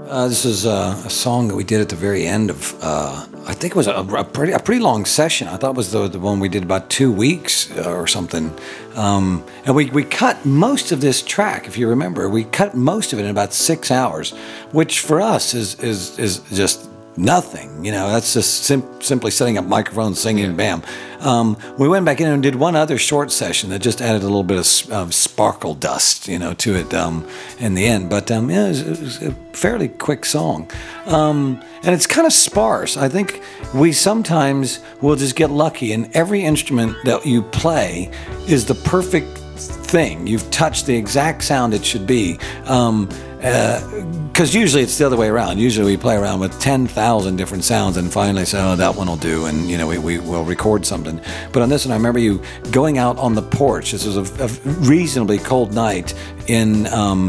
This is a song that we did at the very end of, I think it was a pretty long session. I thought it was the one we did about 2 weeks or something. And we cut most of this track, if you remember. We cut most of it in about 6 hours, which for us is just nothing. That's just simply setting up microphones, singing, bam. We went back in and did one other short session that just added a little bit of sparkle dust, to it in the end. But it was a fairly quick song. And it's kind of sparse. I think we sometimes will just get lucky, and every instrument that you play is the perfect thing. You've touched the exact sound it should be. Because usually it's the other way around. Usually we play around with 10,000 different sounds and finally say, oh, that one will do, and we will record something. But on this one, I remember you going out on the porch. This was a reasonably cold night in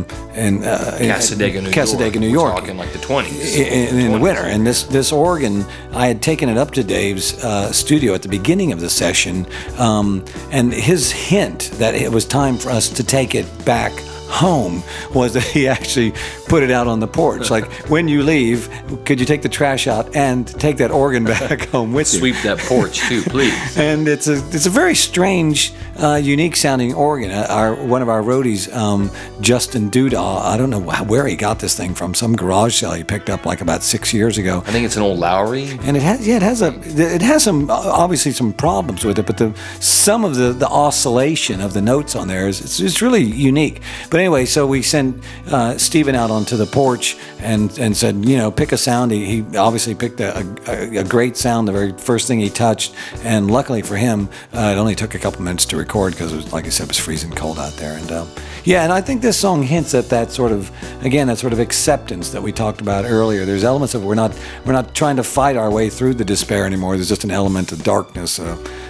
Cassadaga, New York. We're talking like the 20s. In the winter. And this organ, I had taken it up to Dave's studio at the beginning of the session, and his hint that it was time for us to take it back home was that he actually put it out on the porch. Like, when you leave, could you take the trash out and take that organ back home with you? Sweep that porch too, please. And it's a very strange, unique sounding organ. One of our roadies, Justin Duda, I don't know where he got this thing from. Some garage sale he picked up like about 6 years ago. I think it's an old Lowry. And it has some obviously some problems with it, but some of the oscillation of the notes on there it's really unique. But anyway, so we sent Stephen out onto the porch and said, pick a sound. He obviously picked a great sound, the very first thing he touched. And luckily for him, it only took a couple minutes to record because, like I said, it was freezing cold out there. And and I think this song hints at that sort of acceptance that we talked about earlier. There's elements of we're not trying to fight our way through the despair anymore. There's just an element of darkness,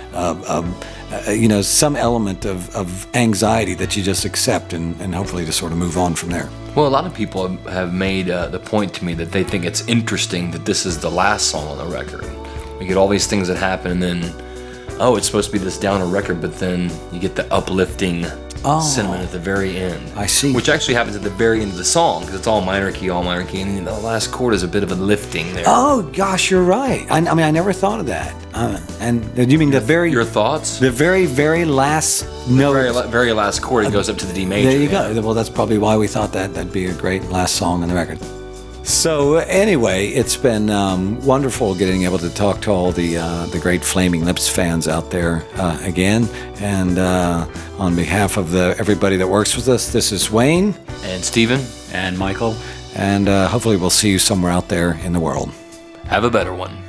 some element of anxiety that you just accept and hopefully to sort of move on from there. Well, a lot of people have made the point to me that they think it's interesting that this is the last song on the record. We get all these things that happen, and then, it's supposed to be this downer record, but then you get the uplifting sentiment at the very end. I see. Which actually happens at the very end of the song, because it's all minor key, and the last chord is a bit of a lifting there. Oh, gosh, you're right. I mean, I never thought of that. And you mean Your thoughts? The very, very last note. The very last chord, it goes up to the D major. There you go. Well, that's probably why we thought that'd be a great last song on the record. So anyway, it's been wonderful getting able to talk to all the great Flaming Lips fans out there again. And on behalf of everybody that works with us, this is Wayne. And Stephen. And Michael. And hopefully we'll see you somewhere out there in the world. Have a better one.